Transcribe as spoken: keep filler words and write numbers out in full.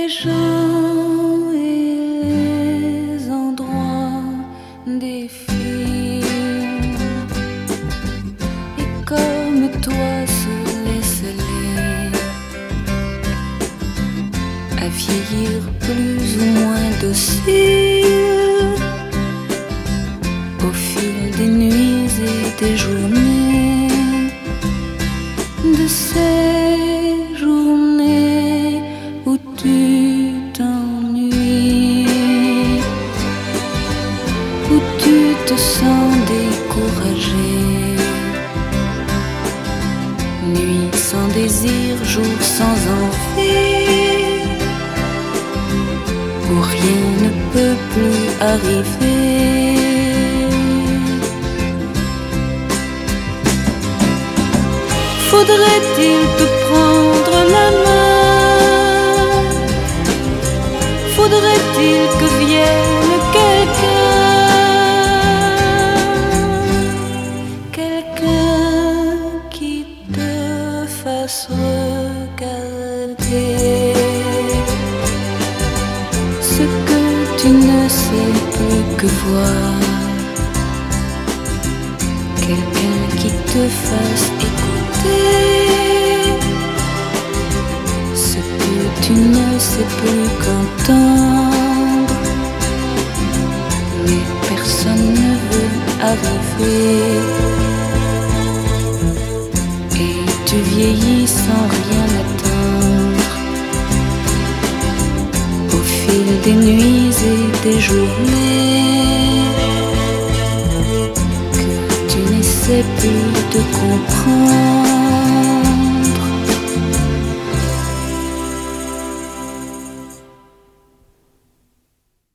les gens et les endroits défilent, et comme toi se laisse aller à vieillir plus ou moins docile au fil des nuits et des journées, de ces journées où tu t'ennuies, où tu te sens découragé, nuit sans désir, jour sans envie, où rien ne peut plus arriver. Faudrait-il te prendre la main? Faudrait-il que vienne quelqu'un, quelqu'un qui te fasse regarder ce que tu ne sais plus que voir, quelqu'un qui te fasse écouter ce que tu ne sais plus qu'entendre, mais personne ne veut arriver, et tu vieillis sans rien attendre au fil des nuits et des journées, que tu n'essaies plus de comprendre.